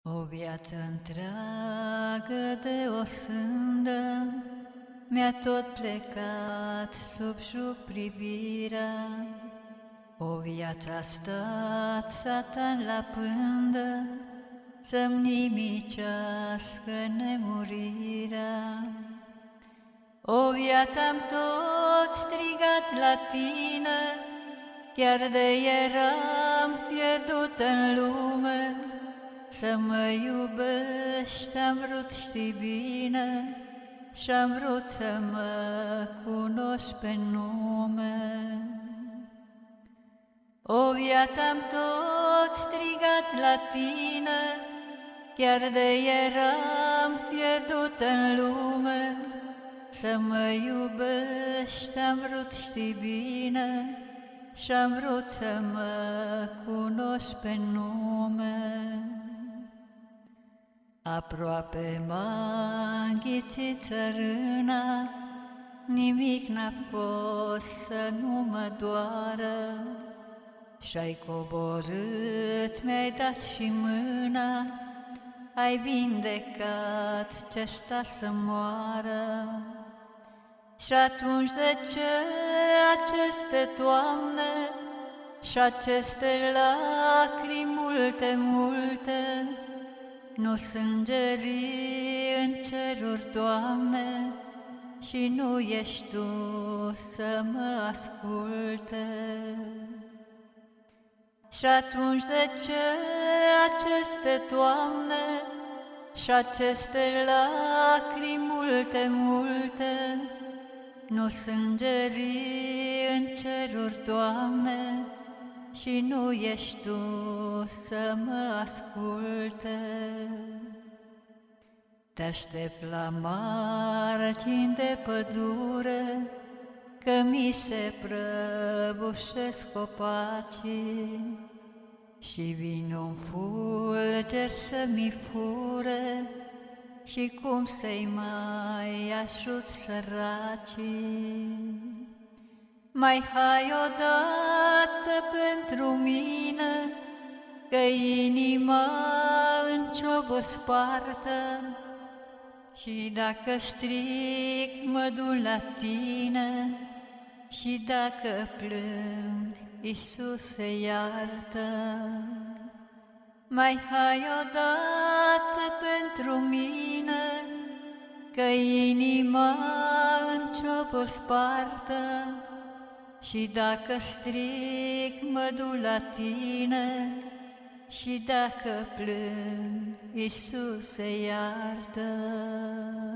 O viață întreagă de o sândă mi-a tot plecat sub juc privirea. O viață a stat Satan la pândă să-mi nimicească nemurirea. O viață am tot strigat la tine, chiar de eram pierdut în lume. Să mă iubești am vrut, știi bine, și-am vrut să mă cunoști pe nume. O viață am tot strigat la tine, chiar de eram pierdut în lume. Să mă iubești am vrut, știi bine, și-am vrut să mă cunoști pe nume. Aproape m-a înghițit țărâna, nimic n-a fost să nu mă doară. Și-ai coborât, mi-ai dat și mâna, ai vindecat ce sta să moară. Și atunci de ce aceste toamne și aceste lacrimi multe, multe? Nu sângerii în ceruri, Doamne, și nu ești Tu să mă asculte. Și atunci de ce aceste toamne și aceste lacrimi multe, multe? Nu sângerii în ceruri, Doamne, și nu ești Tu să mă asculte. Te aștept la margini de pădure, că mi se prăbușesc copacii, și vine un fulger să-mi fure, și cum să-i mai ajut săracii. Mai hai odată pentru mine, că inima în ciobă spartă, și dacă strig mă duc la Tine, și dacă plâng, Iisuse, iartă. Mai hai odată pentru mine, că inima în ciobă spartă, și dacă strig mă duc la Tine, și dacă plâng, Iisuse, iartă.